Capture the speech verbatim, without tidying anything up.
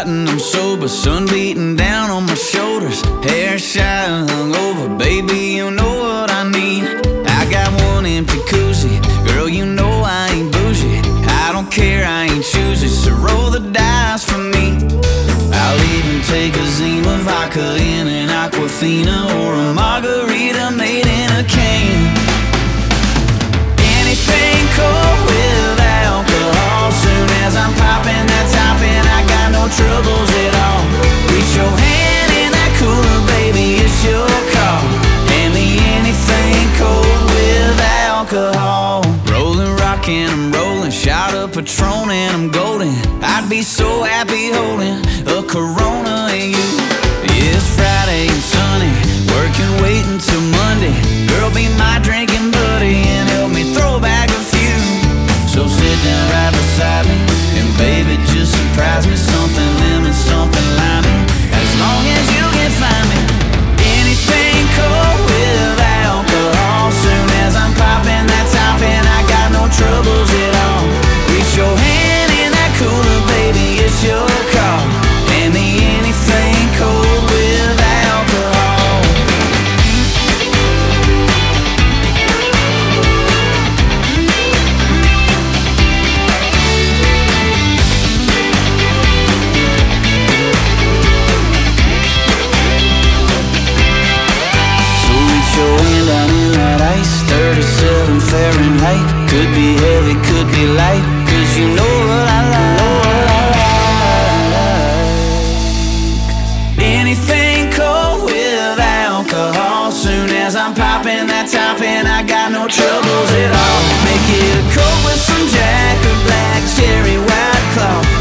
hot and I'm sober, sun beating down on my shoulders, hair shine hungover, baby, you know what I need. I got one empty koozie, girl, you know I ain't bougie. I don't care, I ain't choosy, so roll the dice for me. I'll even take a Zima vodka in an Aquafina, or a margarita made in a can. Anything cold with alcohol, soon as I'm popping that topping, I got no troubles at all. Reach your hand in that cooler, baby, it's your call. Hand me anything cold with alcohol. Rolling, rockin', I'm rolling, shot of Patron and I'm golden. I'd be so happy holding a Corona and you. Yeah, it's Friday and sunny, working, waiting till Monday. Girl, be my drinking buddy and help me throw back a few. So sit down right beside me, and baby, just surprise me. Something lemon, something limey, as long as you can find me. Anything cold with alcohol, soon as I'm popping that topping, I got no troubles at all. Reach your hand in that cooler, baby, it's your call. Hand me anything cold with alcohol. So reach your hand down in that ice, thirty-seven Fahrenheit. Could be heavy, could be light, cause you know what I like. Anything cold with alcohol, soon as I'm popping that topping, I got no troubles at all. Make it a cold with some Jack or black cherry white claw.